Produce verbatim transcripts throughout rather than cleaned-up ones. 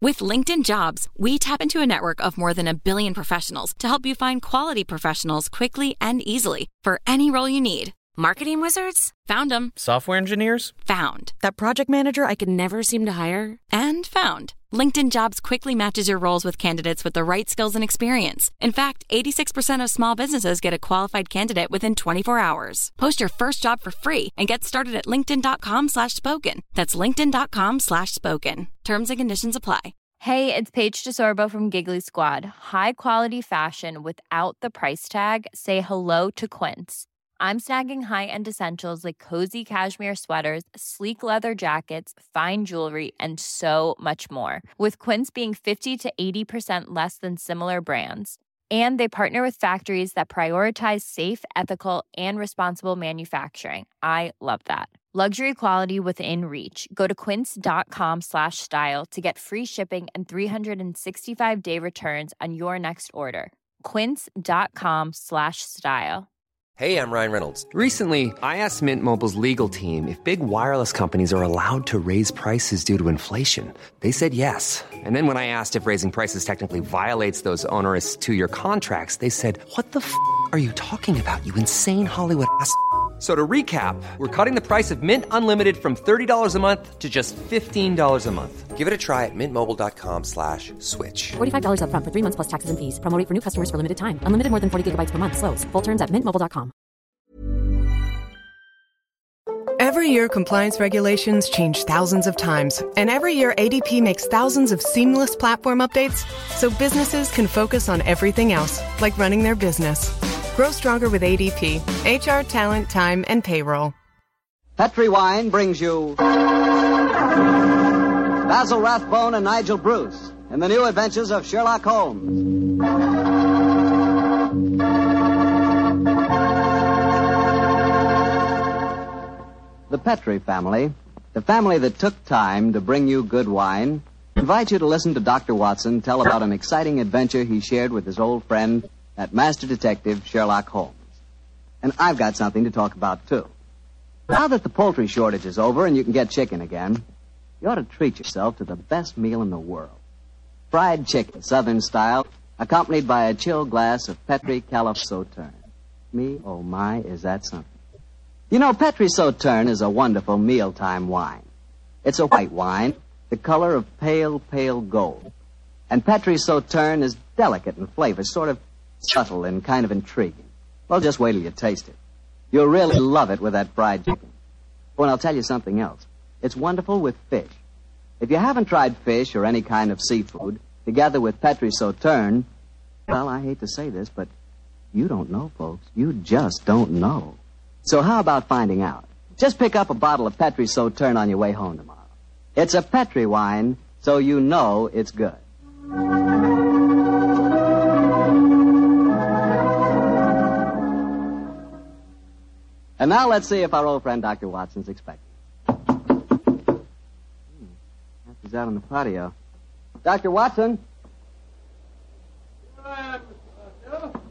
With LinkedIn Jobs, we tap into a network of more than a billion professionals to help you find quality professionals quickly and easily for any role you need. Marketing wizards? Found them. Software engineers? Found. That project manager I could never seem to hire? And found. LinkedIn Jobs quickly matches your roles with candidates with the right skills and experience. In fact, eighty-six percent of small businesses get a qualified candidate within twenty-four hours. Post your first job for free and get started at linkedin.com slash spoken. That's linkedin.com slash spoken. Terms and conditions apply. Hey, it's Paige DeSorbo from Giggly Squad. High quality fashion without the price tag. Say hello to Quince. I'm snagging high-end essentials like cozy cashmere sweaters, sleek leather jackets, fine jewelry, and so much more. With Quince being fifty to eighty percent less than similar brands. And they partner with factories that prioritize safe, ethical, and responsible manufacturing. I love that. Luxury quality within reach. Go to quince.com slash style to get free shipping and three sixty-five day returns on your next order. Quince.com slash style. Hey, I'm Ryan Reynolds. Recently, I asked Mint Mobile's legal team if big wireless companies are allowed to raise prices due to inflation. They said yes. And then when I asked if raising prices technically violates those onerous two-year contracts, they said, what the f*** are you talking about, you insane Hollywood ass f- So to recap, we're cutting the price of Mint Unlimited from thirty dollars a month to just fifteen dollars a month. Give it a try at mintmobile.com slash switch. forty-five dollars up front for three months plus taxes and fees. Promo rate for new customers for limited time. Unlimited more than forty gigabytes per month. Slows full terms at mint mobile dot com. Every year, compliance regulations change thousands of times. And every year, A D P makes thousands of seamless platform updates so businesses can focus on everything else, like running their business. Grow stronger with A D P. H R, talent, time, and payroll. Petri Wine brings you Basil Rathbone and Nigel Bruce in the new adventures of Sherlock Holmes. The Petri family, the family that took time to bring you good wine, invite you to listen to Doctor Watson tell about an exciting adventure he shared with his old friend, that master detective, Sherlock Holmes. And I've got something to talk about, too. Now that the poultry shortage is over and you can get chicken again, you ought to treat yourself to the best meal in the world. Fried chicken, Southern style, accompanied by a chill glass of Petri Calif Sauterne. Me, oh my, is that something. You know, Petri Sauterne is a wonderful mealtime wine. It's a white wine, the color of pale, pale gold. And Petri Sauterne is delicate in flavor, sort of subtle and kind of intriguing. Well, just wait till you taste it. You'll really love it with that fried chicken. Oh, and I'll tell you something else. It's wonderful with fish. If you haven't tried fish or any kind of seafood, together with Petri Sauterne, well, I hate to say this, but you don't know, folks. You just don't know. So how about finding out? Just pick up a bottle of Petri Sauterne on your way home tomorrow. It's a Petri wine, so you know it's good. And now let's see if our old friend Doctor Watson's expecting. Hmm. He's out on the patio. Doctor Watson? Here I am, Mister Martell.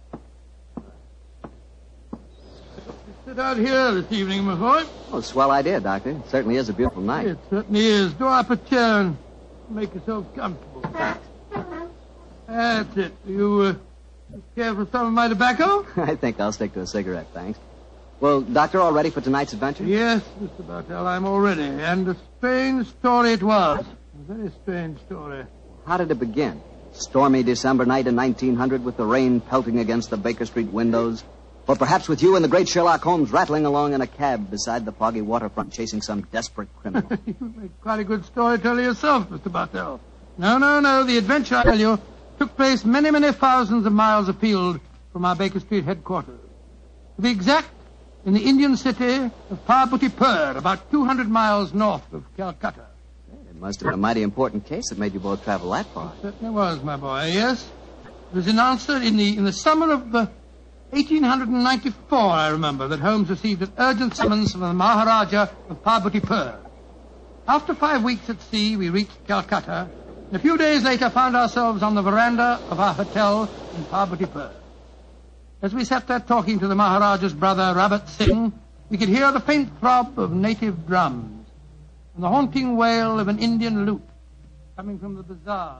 Sit out here this evening, my boy. Oh, swell idea, Doctor. It certainly is a beautiful night. It certainly is. Draw up a chair and make yourself comfortable. That's it. You uh, care for some of my tobacco? I think I'll stick to a cigarette, thanks. Well, Doctor, all ready for tonight's adventure? Yes, Mister Bartell, I'm all ready. And a strange story it was. A very strange story. How did it begin? Stormy December night in nineteen hundred with the rain pelting against the Baker Street windows? Or perhaps with you and the great Sherlock Holmes rattling along in a cab beside the foggy waterfront chasing some desperate criminal? You make quite a good storyteller yourself, Mister Bartell. No, no, no. The adventure, I tell you, took place many, many thousands of miles afield from our Baker Street headquarters. To be exact, in the Indian city of Parbutipur, about two hundred miles north of Calcutta. It must have been a mighty important case that made you both travel that far. It certainly was, my boy, yes. It was in answer in the in the summer of uh, eighteen ninety-four, I remember, that Holmes received an urgent summons from the Maharaja of Parbutipur. After five weeks at sea, we reached Calcutta, and a few days later found ourselves on the veranda of our hotel in Parbutipur. As we sat there talking to the Maharaja's brother, Rabat Singh, we could hear the faint throb of native drums and the haunting wail of an Indian lute. coming from the bazaar.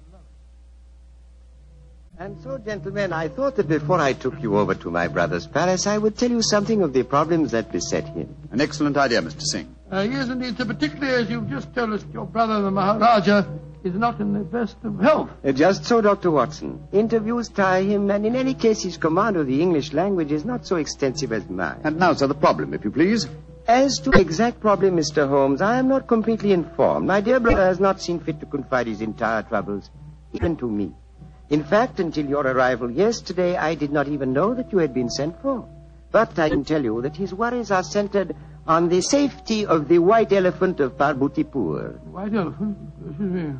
And so, gentlemen, I thought that before I took you over to my brother's palace, I would tell you something of the problems that beset him. An excellent idea, Mister Singh. Uh, yes, indeed, sir, particularly as you've just told us your brother, the Maharaja, is not in the best of health. Uh, just so, Doctor Watson. Interviews tire him, and in any case, his command of the English language is not so extensive as mine. And now, sir, the problem, if you please. As to the exact problem, Mister Holmes, I am not completely informed. My dear brother has not seen fit to confide his entire troubles, even to me. In fact, until your arrival yesterday, I did not even know that you had been sent for. But I can tell you that his worries are centered on the safety of the white elephant of Parbutipur. White elephant? Excuse me.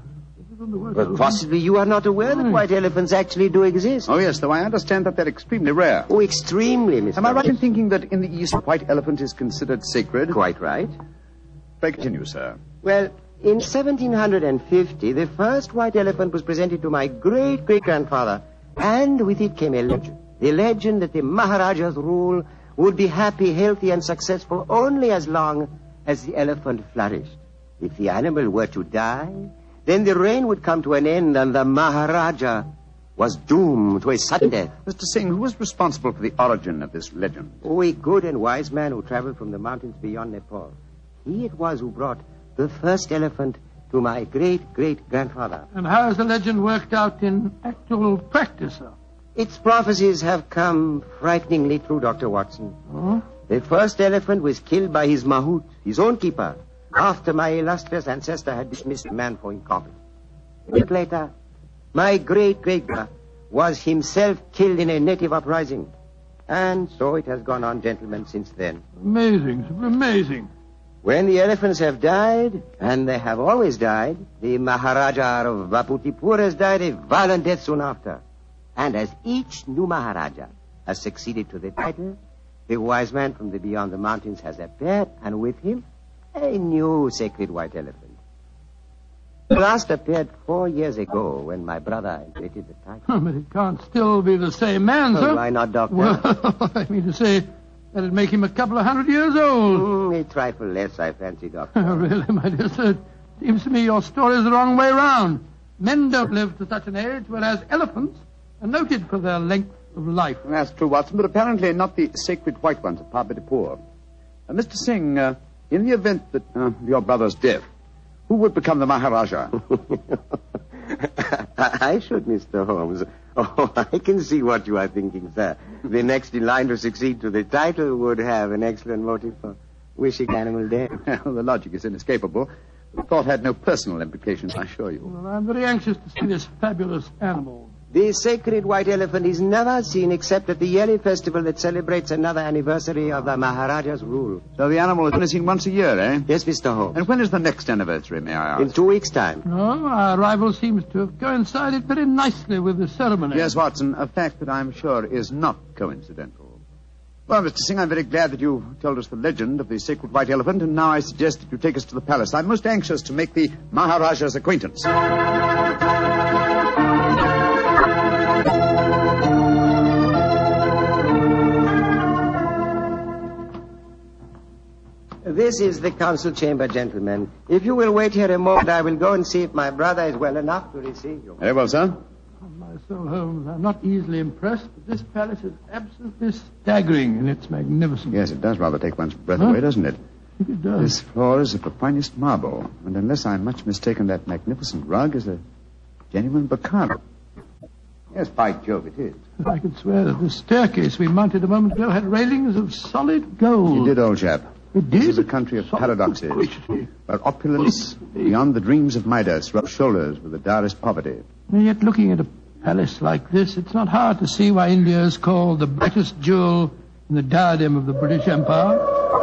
But possibly you are not aware that white elephants actually do exist. Oh, yes, though I understand that they're extremely rare. Oh, extremely, Mister Am I right in thinking that in the East, a white elephant is considered sacred? Quite right. Pray continue, sir. Well, in seventeen fifty, the first white elephant was presented to my great-great-grandfather, and with it came a legend. The legend that the Maharaja's rule would be happy, healthy, and successful only as long as the elephant flourished. If the animal were to die, then the reign would come to an end, and the Maharaja was doomed to a sudden death. Mister Singh, who was responsible for the origin of this legend? Oh, a good and wise man who traveled from the mountains beyond Nepal. He it was who brought the first elephant to my great-great-grandfather. And how has the legend worked out in actual practice, sir? Its prophecies have come frighteningly true, Doctor Watson. Oh? The first elephant was killed by his mahout, his own keeper, after my illustrious ancestor had dismissed the man for incompetent. A week later, my great-great-grandfather was himself killed in a native uprising. And so it has gone on, gentlemen, since then. Amazing, amazing. When the elephants have died, and they have always died, the Maharaja of Parbutipur has died a violent death soon after. And as each new Maharaja has succeeded to the title, the wise man from the beyond the mountains has appeared, and with him, a new sacred white elephant. The last appeared four years ago when my brother inherited the title. Oh, but it can't still be the same man, Oh, sir. why not, Doctor? Well, I mean to say, that'd make him a couple of hundred years old. Mm, a trifle less, I fancy, Doctor. Oh, really, my dear sir? Seems to me your story's the wrong way round. Men don't live to such an age, whereas elephants are noted for their length of life. That's true, Watson, but apparently not the sacred white ones of Parbutipur. Uh, Mister Singh, uh, in the event that uh, your brother's death, who would become the Maharaja? I should, Mister Holmes. Oh, I can see what you are thinking, sir. The next in line to succeed to the title would have an excellent motive for wishing animal dead. Well, the logic is inescapable. The thought had no personal implications, I assure you. Well, I'm very anxious to see this fabulous animal. The sacred white elephant is never seen except at the yearly festival that celebrates another anniversary of the Maharaja's rule. So the animal is only seen once a year, eh? Yes, Mister Holmes. And when is the next anniversary, may I ask? In two weeks' time. Oh, our arrival seems to have coincided very nicely with the ceremony. Yes, Watson, a fact that I'm sure is not coincidental. Well, Mister Singh, I'm very glad that you told us the legend of the sacred white elephant, and now I suggest that you take us to the palace. I'm most anxious to make the Maharaja's acquaintance. This is the council chamber, gentlemen. If you will wait here a moment, I will go and see if my brother is well enough to receive you. Very well, sir. On my soul, Holmes, I'm not easily impressed, but this palace is absolutely staggering in its magnificence. Yes, it does rather take one's breath Huh? away, doesn't it? I think it does. This floor is of the finest marble, and unless I'm much mistaken, that magnificent rug is a genuine Baccarat. Yes, by Jove, it is. I could swear that the staircase we mounted a moment ago had railings of solid gold. You did, old chap. It did? This is a country of Solid- paradoxes, Oh, gracious. where opulence beyond the dreams of Midas rubs shoulders with the direst poverty. And yet, looking at a palace like this, it's not hard to see why India is called the brightest jewel in the diadem of the British Empire.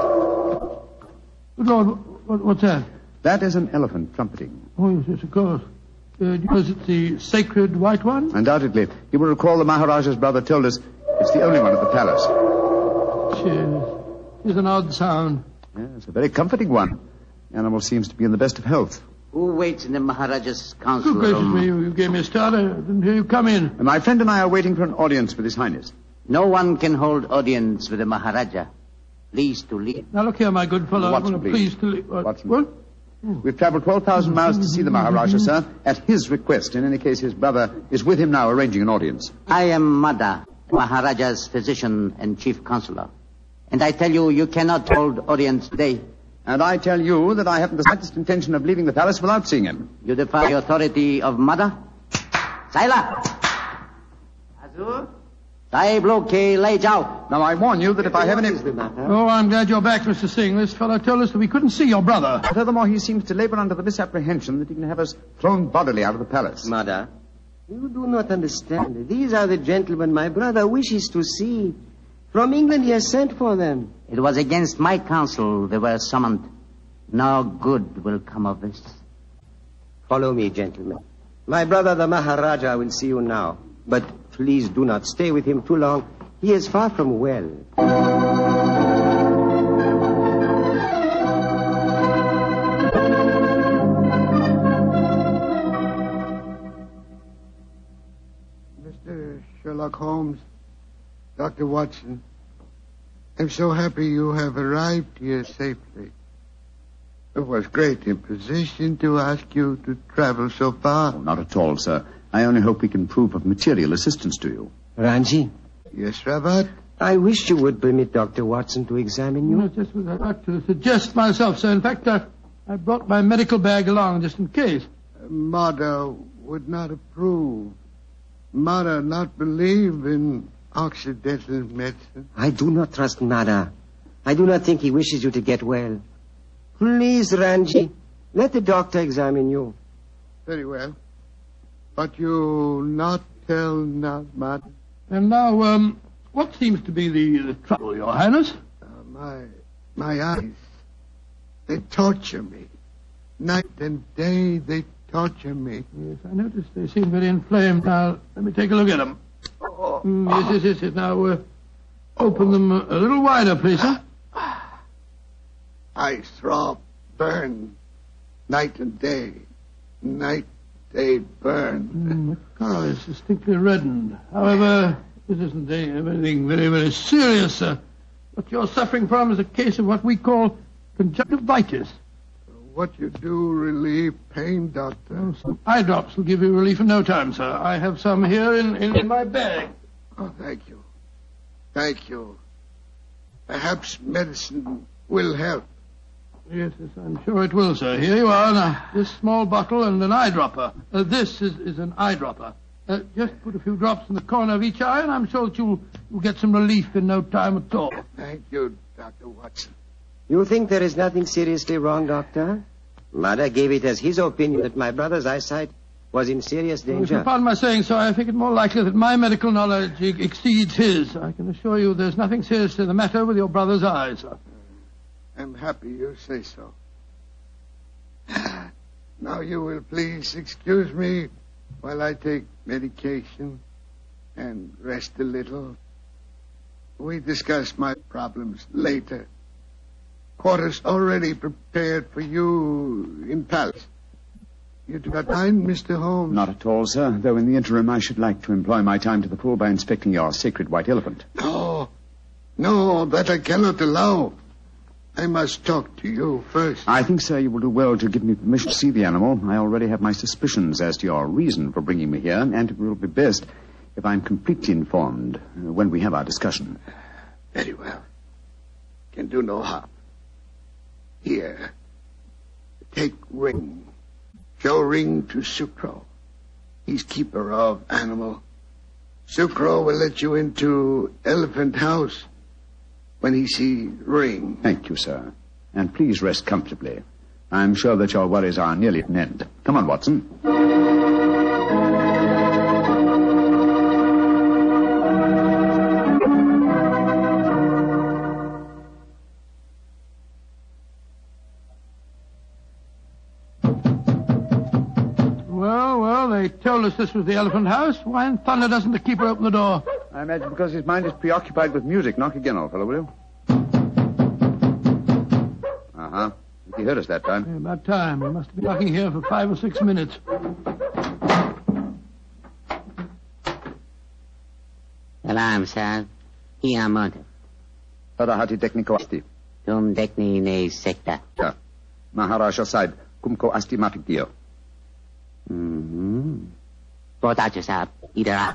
Good Lord, what, what's that? That is an elephant trumpeting. Oh, yes, yes, of course. Uh, because it's the sacred white one? Undoubtedly. You will recall the Maharaja's brother told us it's the only one at the palace. Cheers. It's an odd sound. Yes, a very comforting one. The animal seems to be in the best of health. Who waits in the Maharaja's council Good gracious room? me, you, you gave me a start. I didn't hear you come in. And my friend and I are waiting for an audience with His Highness. No one can hold audience with the Maharaja. Please to leave. Now, look here, my good fellow. Watson, I'm please. pleased to leave. What? Watson. What? We've traveled twelve thousand miles to see the Maharaja, sir, at his request. In any case, his brother is with him now arranging an audience. I am Mada, Maharaja's physician and chief counselor. And I tell you, you cannot hold audience today. And I tell you that I haven't the slightest intention of leaving the palace without seeing him. You defy the authority of Mada? Saila! Azur? Sahib Loke, lay jao. Now, I warn you that if I have any... Oh, I'm glad you're back, Mister Singh. This fellow told us that we couldn't see your brother. Furthermore, he seems to labor under the misapprehension that he can have us thrown bodily out of the palace. Mada, you do not understand. These are the gentlemen my brother wishes to see. From England he has sent for them. It was against my counsel they were summoned. No good will come of this. Follow me, gentlemen. My brother, the Maharaja, will see you now. But please do not stay with him too long. He is far from well. Mister Sherlock Holmes, Doctor Watson, I'm so happy you have arrived here safely. It was great imposition to ask you to travel so far. Oh, not at all, sir. I only hope we can prove of material assistance to you. Ranji? Yes, Rabat? I wish you would permit Doctor Watson to examine you. No, just what I'd like to suggest myself, sir. In fact, I, I brought my medical bag along just in case. Uh, Mada would not approve. Mada not believe in Occidental medicine. I do not trust Mada. I do not think he wishes you to get well. Please, Ranji, let the doctor examine you. Very well. But you not tell not Mada. And now, um, what seems to be the, the trouble, Your Highness? Uh, my, my eyes, they torture me. Night and day, they torture me. Yes, I noticed they seem very inflamed. Now, let me take a look at them. Oh, mm, yes, yes, yes, yes. Now, uh, open them a, a little wider, please, sir. I throb, burn, night and day. Night, day, burn. Mm, the color is distinctly reddened. However, this isn't anything very, very serious, sir. What you're suffering from is a case of what we call conjunctivitis. What you do relieve pain, Doctor? Oh, some eye drops will give you relief in no time, sir. I have some here in, in, in my bag. Oh, thank you. Thank you. Perhaps medicine will help. Yes, yes, I'm sure it will, sir. Here you are, now. This small bottle and an eyedropper. Uh, this is, is an eyedropper. Uh, just put a few drops in the corner of each eye, and I'm sure that you'll, you'll get some relief in no time at all. Thank you, Doctor Watson. You think there is nothing seriously wrong, Doctor? Mada gave it as his opinion that my brother's eyesight was in serious Well, if danger. you pardon my saying so, I think it more likely that my medical knowledge e- exceeds his. I can assure you there's nothing seriously the matter with your brother's eyes, sir. I'm happy you say so. Now you will please excuse me while I take medication and rest a little. We discuss my problems later. Quarters already prepared for you in palace. You do not mind, Mister Holmes? Not at all, sir, though in the interim I should like to employ my time to the full by inspecting your sacred white elephant. No, no, that I cannot allow. I must talk to you first. I think, sir, you will do well to give me permission to see the animal. I already have my suspicions as to your reason for bringing me here, and it will be best if I'm completely informed uh, when we have our discussion. Very well. Can do no harm. Here, take ring. Show ring to Sukro. He's keeper of animal. Sukro will let you into elephant house when he see ring. Thank you, sir. And please rest comfortably. I'm sure that your worries are nearly at an end. Come on, Watson. Well, well, they told us this was the elephant house. Why in thunder doesn't the keeper open the door? I imagine because his mind is preoccupied with music. Knock again, old fellow, will you? Uh-huh. He heard us that time. Yeah, about time. We must have been knocking here for five or six minutes. Salam, sir. Here, Monte. Tada hati tekniko asti. Tum dekni ne sekta. Yeah. Maharaja side. kumko asti mafikdio. Mm-hmm. Potato sap. Idara.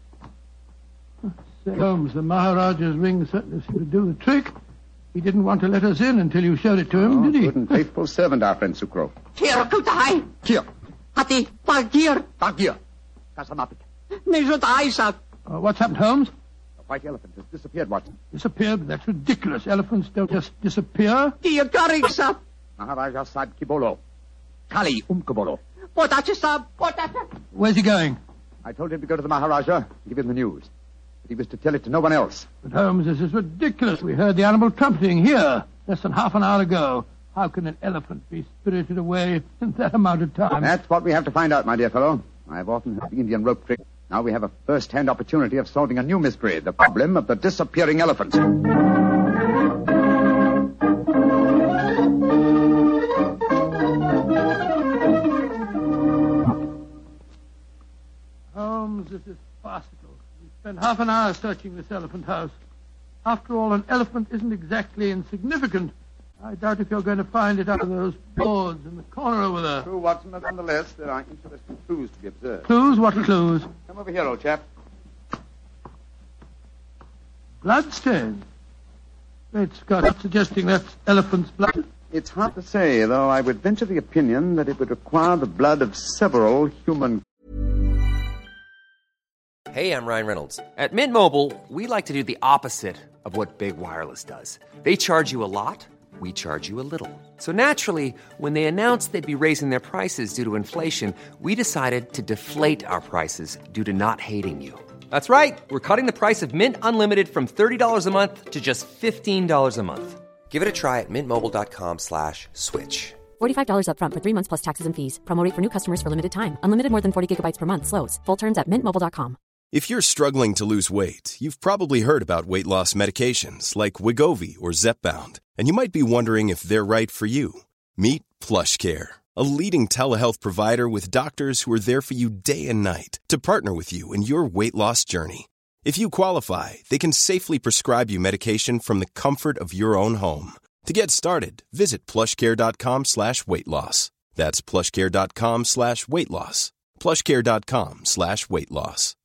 Say, Holmes, the Maharaja's ring certainly seemed to do the trick. He didn't want to let us in until you showed it to him, Oh, did he? good and faithful servant, our friend Sukro. Here, kutai. Here. Hati, pagir. Tagir. Kasamapik. Nejotai sap. Uh, what's happened, Holmes? The white elephant has disappeared, Watson. Disappeared? That's ridiculous. Elephants don't just disappear. Diagarik sap. Maharaja Sahib Kibolo. Kali Umkabolo. Potato sap. Potato. Where's he going? I told him to go to the Maharaja and give him the news. But he was to tell it to no one else. But, Holmes, this is ridiculous. We heard the animal trumpeting here less than half an hour ago. How can an elephant be spirited away in that amount of time? That's what we have to find out, my dear fellow. I've often heard the Indian rope trick. Now we have a first-hand opportunity of solving a new mystery, the problem of the disappearing elephant. Holmes, this is farcical. We spent half an hour searching this elephant house. After all, an elephant isn't exactly insignificant. I doubt if you're going to find it under those boards in the corner over there. True, Watson, but nonetheless, there are interesting clues to be observed. Clues? What clues? Come over here, old chap. Bloodstains. Great Scott, not suggesting that's elephant's blood. It's hard to say, though I would venture the opinion that it would require the blood of several human... Hey, I'm Ryan Reynolds. At Mint Mobile, we like to do the opposite of what Big Wireless does. They charge you a lot, we charge you a little. So naturally, when they announced they'd be raising their prices due to inflation, we decided to deflate our prices due to not hating you. That's right. We're cutting the price of Mint Unlimited from thirty dollars a month to just fifteen dollars a month. Give it a try at mintmobile.com slash switch. forty-five dollars up front for three months plus taxes and fees. Promo rate for new customers for limited time. Unlimited more than forty gigabytes per month slows. Full terms at mint mobile dot com. If you're struggling to lose weight, you've probably heard about weight loss medications like Wegovy or Zepbound, and you might be wondering if they're right for you. Meet PlushCare, a leading telehealth provider with doctors who are there for you day and night to partner with you in your weight loss journey. If you qualify, they can safely prescribe you medication from the comfort of your own home. To get started, visit plushcare.com slash weight loss. That's plushcare.com slash weight loss. plushcare.com slash weight loss.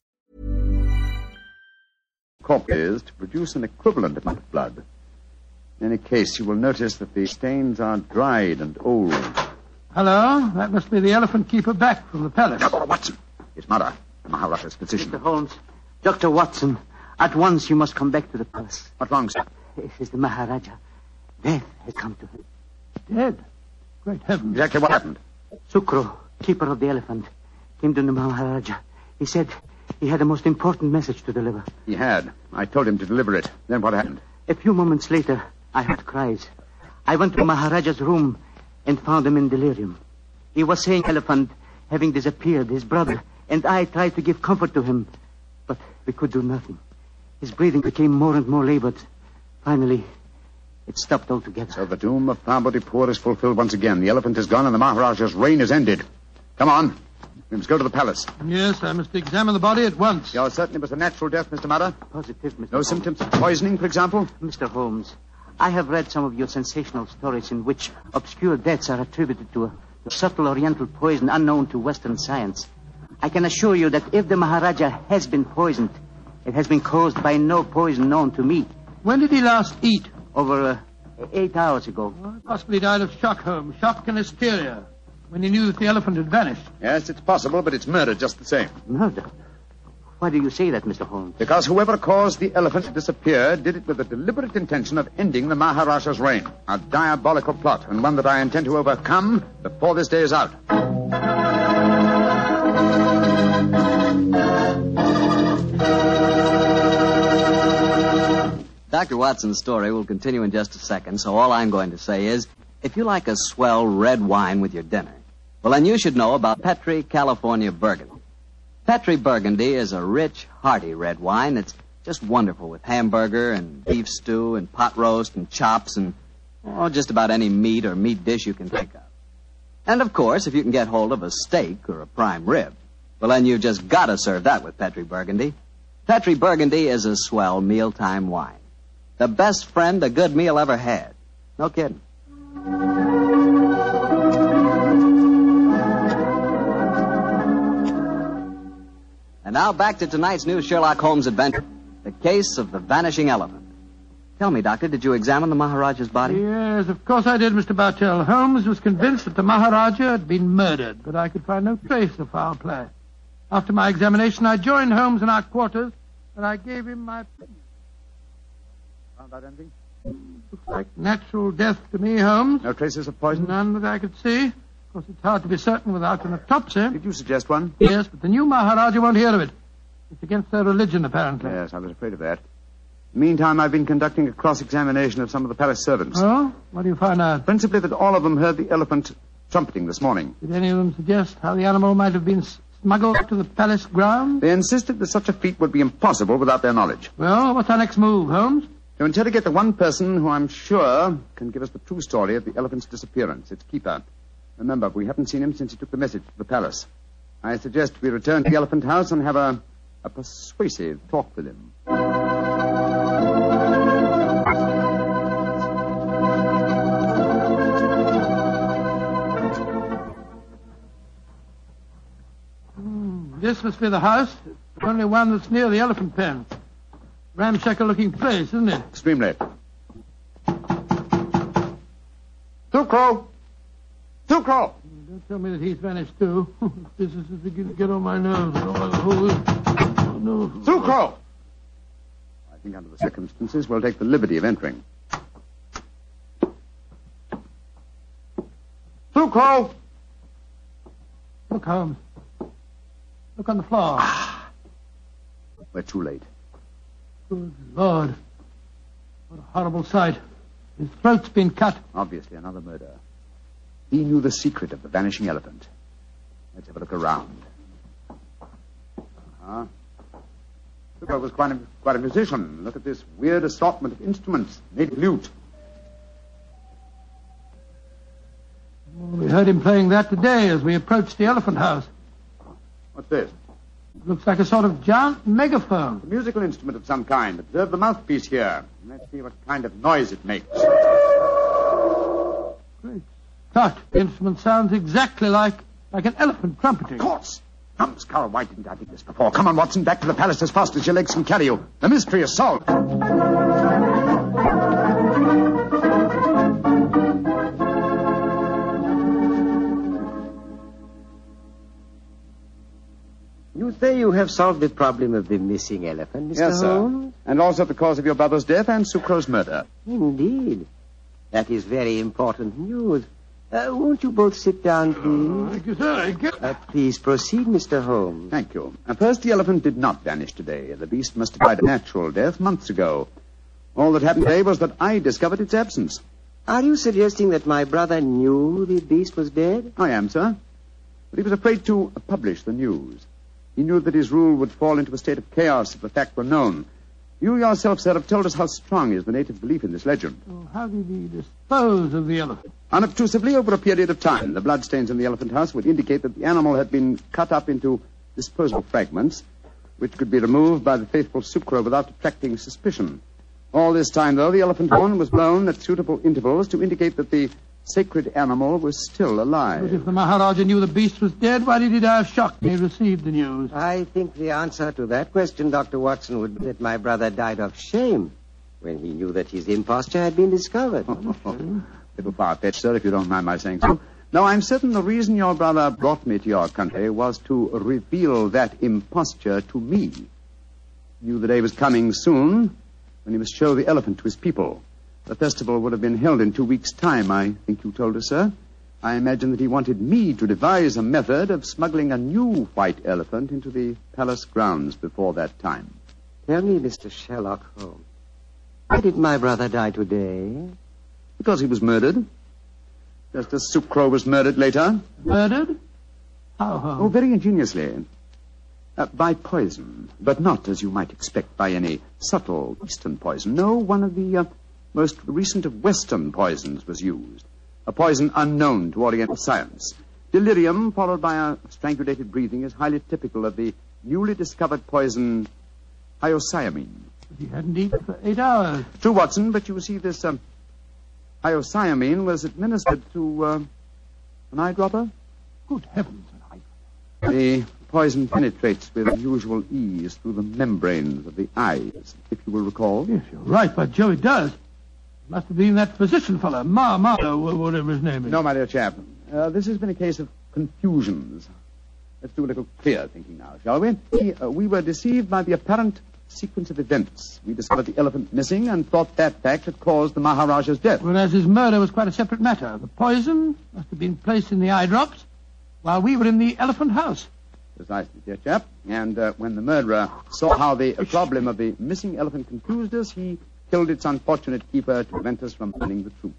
Corp is to produce an equivalent amount of blood. In any case, you will notice that the stains are dried and old. Hello? That must be the elephant keeper back from the palace. Doctor Watson, his mother, the Maharaja's physician. Mister Holmes, Doctor Watson, at once you must come back to the palace. What's wrong, sir? It is the Maharaja. Death has come to him. Dead? Great heavens. Exactly what happened? Sukro, keeper of the elephant, came to the Maharaja. He said he had a most important message to deliver. He had. I told him to deliver it. Then what happened? A few moments later, I heard cries. I went to Maharaja's room and found him in delirium. He was saying elephant having disappeared, his brother, and I tried to give comfort to him, but we could do nothing. His breathing became more and more labored. Finally, it stopped altogether. So the doom of Parbodipur is fulfilled once again. The elephant is gone and the Maharaja's reign is ended. Come on. We must go to the palace. Yes, I must examine the body at once. You're certain it was a natural death, Mister Mudder? Positive, Mister No Holmes. symptoms of poisoning, for example? Mister Holmes, I have read some of your sensational stories in which obscure deaths are attributed to a, a subtle oriental poison unknown to Western science. I can assure you that if the Maharaja has been poisoned, it has been caused by no poison known to me. When did he last eat? Over uh, eight hours ago. Well, possibly died of shock, Holmes. Shock and hysteria. When he knew that the elephant had vanished. Yes, it's possible, but it's murder just the same. Murder? Why do you say that, Mister Holmes? Because whoever caused the elephant to disappear did it with the deliberate intention of ending the Maharaja's reign. A diabolical plot, and one that I intend to overcome before this day is out. Doctor Watson's story will continue in just a second, so all I'm going to say is, if you like a swell red wine with your dinner, well, then you should know about Petri California Burgundy. Petri Burgundy is a rich, hearty red wine that's just wonderful with hamburger and beef stew and pot roast and chops and, oh, just about any meat or meat dish you can think of. And, of course, if you can get hold of a steak or a prime rib, well, then you've just got to serve that with Petri Burgundy. Petri Burgundy is a swell mealtime wine. The best friend a good meal ever had. No kidding. And now back to tonight's new Sherlock Holmes adventure, the case of the vanishing elephant. Tell me, Doctor, did you examine the Maharaja's body? Yes, of course I did, Mister Bartell. Holmes was convinced that the Maharaja had been murdered, but I could find no trace of foul play. After my examination, I joined Holmes in our quarters, and I gave him my opinion. Found out anything? Looks like natural death to me, Holmes. No traces of poison? None that I could see. Of course, it's hard to be certain without an autopsy. Did you suggest one? Yes, but the new Maharaja won't hear of it. It's against their religion, apparently. Yes, I was afraid of that. Meantime, I've been conducting a cross-examination of some of the palace servants. Oh? What do you find out? Principally that all of them heard the elephant trumpeting this morning. Did any of them suggest how the animal might have been smuggled to the palace grounds? They insisted that such a feat would be impossible without their knowledge. Well, what's our next move, Holmes? To interrogate the one person who I'm sure can give us the true story of the elephant's disappearance, its keeper. Remember, we haven't seen him since he took the message to the palace. I suggest we return to the elephant house and have a, a persuasive talk with him. Hmm, this must be the house. The only one that's near the elephant pen. Ramshackle-looking place, isn't it? Extremely. Sucro! Sucro! Don't tell me that he's vanished, too. This is beginning to get on my nerves. Oh, no. Sucro! I think under the circumstances, we'll take the liberty of entering. Sucro! Look, Holmes. Look on the floor. Ah. We're too late. Good Lord. What a horrible sight. His throat's been cut. Obviously another murder. He knew the secret of the vanishing elephant. Let's have a look around. Uh-huh. Sucro was quite a, quite a musician. Look at this weird assortment of instruments. Native lute. Well, we heard him playing that today as we approached the elephant house. What's this? It looks like a sort of giant megaphone. A musical instrument of some kind. Observe the mouthpiece here. Let's see what kind of noise it makes. Great Scott. The instrument sounds exactly like like an elephant trumpeting. Of course. Numbskull, why didn't I think this before? Come on, Watson, back to the palace as fast as your legs can carry you. The mystery is solved. You say you have solved the problem of the missing elephant, Mister Yes, sir. Holmes? And also the cause of your brother's death and Sucro's murder. Indeed. That is very important news. Uh, won't you both sit down, please? Thank you, sir. Thank you. Uh, please proceed, Mister Holmes. Thank you. At first, the elephant did not vanish today. The beast must have died a natural death months ago. All that happened today was that I discovered its absence. Are you suggesting that my brother knew the beast was dead? I am, sir. But he was afraid to publish the news. He knew that his rule would fall into a state of chaos if the fact were known. You yourself, sir, have told us how strong is the native belief in this legend. So how did he dispose of the elephant? Unobtrusively, over a period of time. The bloodstains in the elephant house would indicate that the animal had been cut up into disposable fragments, which could be removed by the faithful Sucro without attracting suspicion. All this time, though, the elephant horn was blown at suitable intervals to indicate that the sacred animal was still alive. But if the Maharaja knew the beast was dead, why did he die of shock when he received the news? I think the answer to that question, Doctor Watson, would be that my brother died of shame when he knew that his imposture had been discovered. Little far-fetched, sir, if you don't mind my saying so. Now, I'm certain the reason your brother brought me to your country was to reveal that imposture to me. He knew the day was coming soon when he must show the elephant to his people. The festival would have been held in two weeks' time, I think you told us, sir. I imagine that he wanted me to devise a method of smuggling a new white elephant into the palace grounds before that time. Tell me, Mister Sherlock Holmes, why did my brother die today? Because he was murdered. Just as Sucro was murdered later. Murdered? How, how? Oh, very ingeniously. Uh, by poison, but not, as you might expect, by any subtle Eastern poison. No, one of the... Uh, most recent of Western poisons was used. A poison unknown to Oriental science. Delirium, followed by a strangulated breathing, is highly typical of the newly discovered poison hyoscyamine. He hadn't eaten for eight hours. True, Watson, but you see, this um, hyoscyamine was administered to uh, an eyedropper. Good heavens, an eyedropper. The poison penetrates with unusual ease through the membranes of the eyes, if you will recall. Yes, you're right, by Joe, it does. It must have been that physician fellow, Ma, Ma, whatever his name is. No, my dear chap. Uh, this has been a case of confusions. Let's do a little clear thinking now, shall we? We, uh, we were deceived by the apparent sequence of events. We discovered the elephant missing and thought that fact had caused the Maharaja's death. Whereas his murder was quite a separate matter. The poison must have been placed in the eye drops while we were in the elephant house. Precisely, dear chap. And uh, when the murderer saw how the uh, problem of the missing elephant confused us, he killed its unfortunate keeper to prevent us from learning the truth.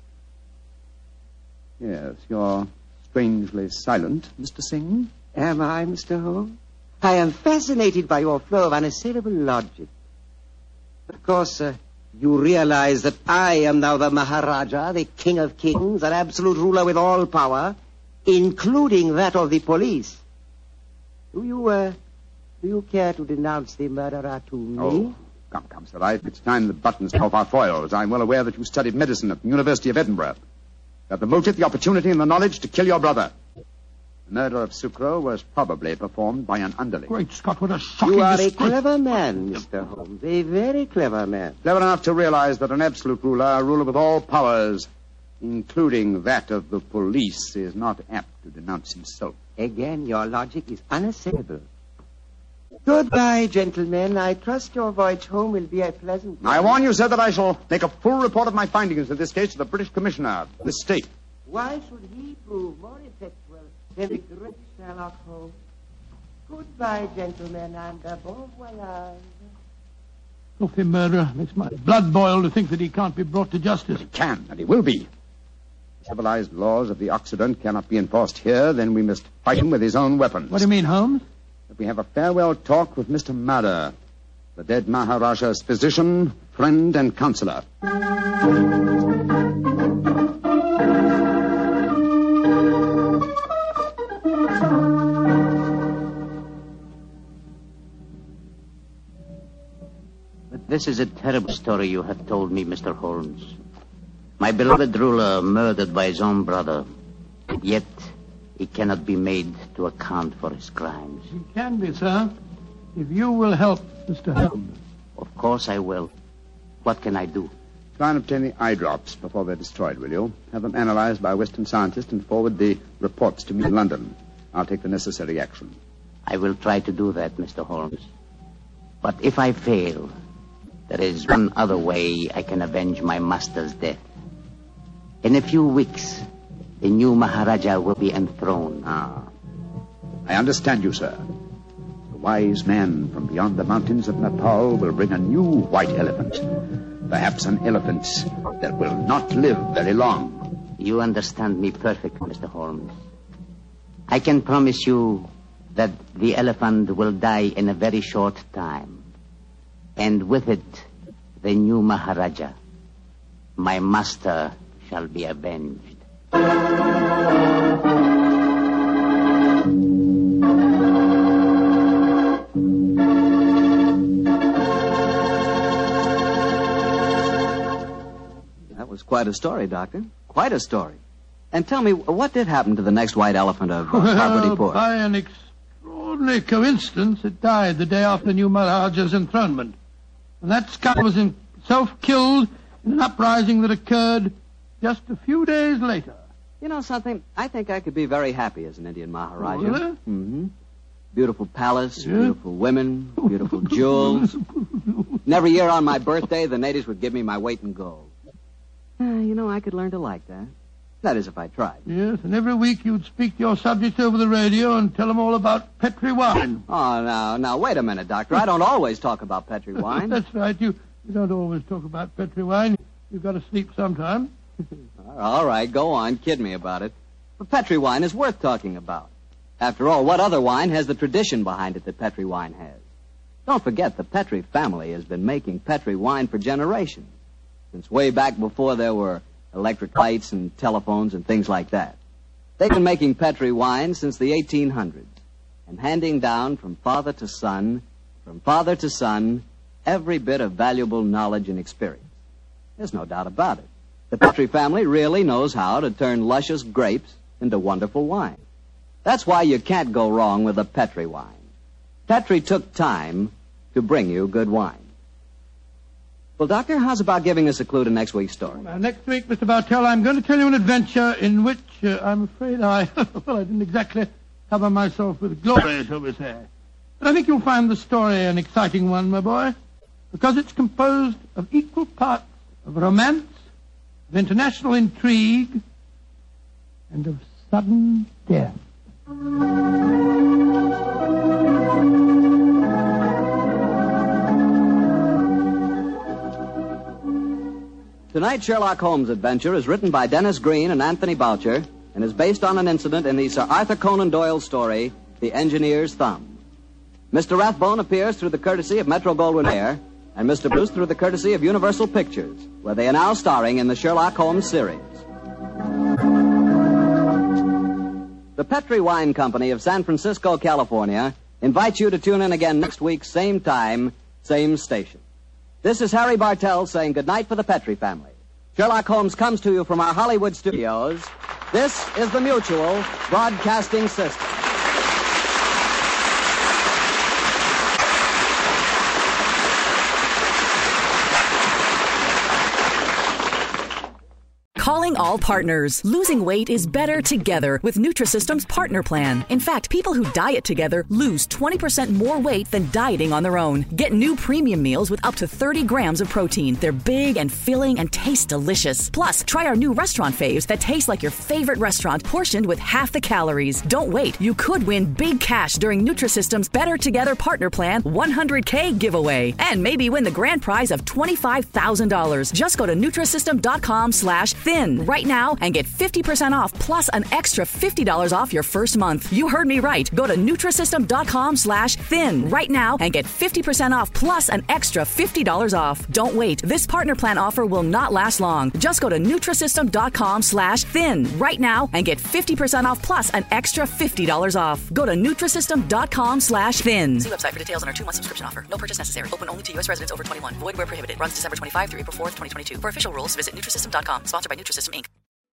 Yes, you're strangely silent, Mister Singh. Am I, Mister Holmes? I am fascinated by your flow of unassailable logic. Of course, uh, you realize that I am now the Maharaja, the king of kings, an absolute ruler with all power, including that of the police. Do you, uh, do you care to denounce the murderer to me? Oh, come, come, Sir Ike. It's time the buttons come off our foils. I'm well aware that you studied medicine at the University of Edinburgh. You have the motive, the opportunity, and the knowledge to kill your brother. The murder of Sucro was probably performed by an underling. Great Scott, what a shocking You are disgrace. a clever man, Mister Holmes. A very clever man. Clever enough to realize that an absolute ruler, a ruler with all powers, including that of the police, is not apt to denounce himself. Again, your logic is unassailable. Goodbye, gentlemen. I trust your voyage home will be a pleasant one. I warn you, sir, that I shall make a full report of my findings in this case to the British Commissioner of this state. Why should he prove more effectual than the great Sherlock Holmes? Goodbye, gentlemen, and uh, bon voyage. Filthy murderer. Makes my blood boil to think that he can't be brought to justice. He can, and he will be. The civilized laws of the Occident cannot be enforced here, then we must fight him with his own weapons. What do you mean, Holmes? That we have a farewell talk with Mister Madder, the dead Maharaja's physician, friend, and counselor. But this is a terrible story you have told me, Mister Holmes. My beloved ruler murdered by his own brother, yet he cannot be made to account for his crimes. He can be, sir, if you will help Mister Holmes. Of course I will. What can I do? Try and obtain the eye drops before they're destroyed, will you? Have them analyzed by a Western scientist and forward the reports to me in London. I'll take the necessary action. I will try to do that, Mister Holmes. But if I fail, there is one other way I can avenge my master's death. In a few weeks, the new Maharaja will be enthroned. Ah, I understand you, sir. The wise man from beyond the mountains of Nepal will bring a new white elephant. Perhaps an elephant that will not live very long. You understand me perfectly, Mister Holmes. I can promise you that the elephant will die in a very short time. And with it, the new Maharaja, my master, shall be avenged. That was quite a story, Doctor. Quite a story. And tell me, what did happen to the next white elephant of uh, Well, Parvati-Pur? by an extraordinary coincidence, it died the day after the new Maharaja's enthronement. And that scout was himself killed in an uprising that occurred just a few days later. You know something? I think I could be very happy as an Indian Maharaja. Oh, really? Mm-hmm. Beautiful palace, Yeah. beautiful women, beautiful jewels. And every year on my birthday, the natives would give me my weight in gold. Uh, you know, I could learn to like that. That is, if I tried. Yes, and every week you'd speak to your subjects over the radio and tell them all about Petri wine. Oh, now, now, wait a minute, Doctor. I don't always talk about Petri wine. That's right. You, you don't always talk about Petri wine. You've got to sleep sometime. All right, go on. Kid me about it. But Petri wine is worth talking about. After all, what other wine has the tradition behind it that Petri wine has? Don't forget, the Petri family has been making Petri wine for generations. Since way back before there were electric lights and telephones and things like that. They've been making Petri wine since the eighteen hundreds and handing down from father to son, from father to son, every bit of valuable knowledge and experience. There's no doubt about it. The Petri family really knows how to turn luscious grapes into wonderful wine. That's why you can't go wrong with a Petri wine. Petri took time to bring you good wine. Well, Doctor, how's about giving us a clue to next week's story? Now, next week, Mister Bartell, I'm going to tell you an adventure in which uh, I'm afraid I, well, I didn't exactly cover myself with glory, shall we say. But I think you'll find the story an exciting one, my boy, because it's composed of equal parts of romance, of international intrigue, and of sudden death. Tonight's Sherlock Holmes adventure is written by Dennis Green and Anthony Boucher and is based on an incident in the Sir Arthur Conan Doyle story, The Engineer's Thumb. Mister Rathbone appears through the courtesy of Metro-Goldwyn-Mayer and Mister Bruce through the courtesy of Universal Pictures, where they are now starring in the Sherlock Holmes series. The Petri Wine Company of San Francisco, California, invites you to tune in again next week, same time, same station. This is Harry Bartell saying goodnight for the Petri family. Sherlock Holmes comes to you from our Hollywood studios. This is the Mutual Broadcasting System. Calling all partners. Losing weight is better together with Nutrisystem's Partner Plan. In fact, people who diet together lose twenty percent more weight than dieting on their own. Get new premium meals with up to thirty grams of protein. They're big and filling and taste delicious. Plus, try our new restaurant faves that taste like your favorite restaurant, portioned with half the calories. Don't wait. You could win big cash during Nutrisystem's Better Together Partner Plan one hundred K giveaway. And maybe win the grand prize of twenty-five thousand dollars. Just go to Nutrisystem.com slash thin right now and get fifty percent off plus an extra fifty dollars off your first month. You heard me right. Go to Nutrisystem.com slash thin right now and get fifty percent off plus an extra fifty dollars off. Don't wait. This partner plan offer will not last long. Just go to Nutrisystem.com slash thin right now and get fifty percent off plus an extra fifty dollars off. Go to Nutrisystem.com slash thin. See website for details on our two-month subscription offer. No purchase necessary. Open only to U S residents over twenty-one. Void where prohibited. Runs December twenty-fifth through April fourth, twenty twenty-two. For official rules, visit Nutrisystem dot com. Sponsored by Nutrisystem, Incorporated.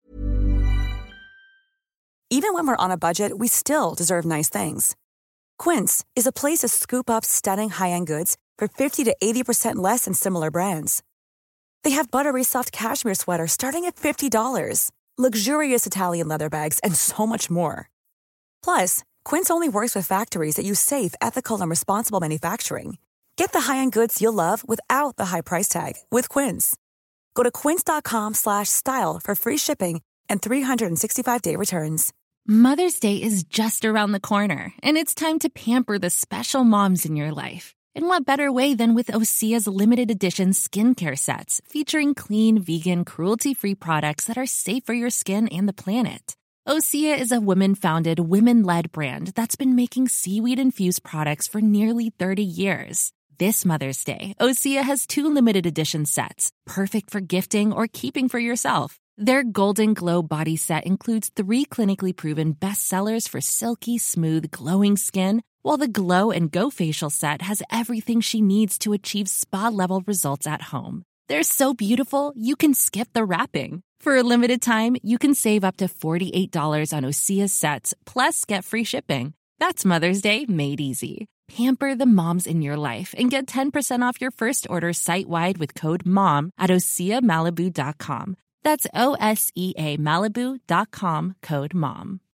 Even when we're on a budget, we still deserve nice things. Quince is a place to scoop up stunning high-end goods for fifty to eighty percent less than similar brands. They have buttery soft cashmere sweaters starting at fifty dollars, luxurious Italian leather bags, and so much more. Plus, Quince only works with factories that use safe, ethical, and responsible manufacturing. Get the high-end goods you'll love without the high price tag with Quince. Go to quince.com slash style for free shipping and three sixty-five day returns. Mother's Day is just around the corner, and it's time to pamper the special moms in your life. And what better way than with Osea's limited edition skincare sets, featuring clean, vegan, cruelty-free products that are safe for your skin and the planet. Osea is a women-founded, women-led brand that's been making seaweed-infused products for nearly thirty years. This Mother's Day, Osea has two limited edition sets, perfect for gifting or keeping for yourself. Their Golden Glow body set includes three clinically proven bestsellers for silky, smooth, glowing skin, while the Glow and Go facial set has everything she needs to achieve spa-level results at home. They're so beautiful, you can skip the wrapping. For a limited time, you can save up to forty-eight dollars on Osea's sets, plus get free shipping. That's Mother's Day made easy. Pamper the moms in your life and get ten percent off your first order site-wide with code MOM at Osea Malibu dot com. That's O S E A Malibu dot com, code MOM.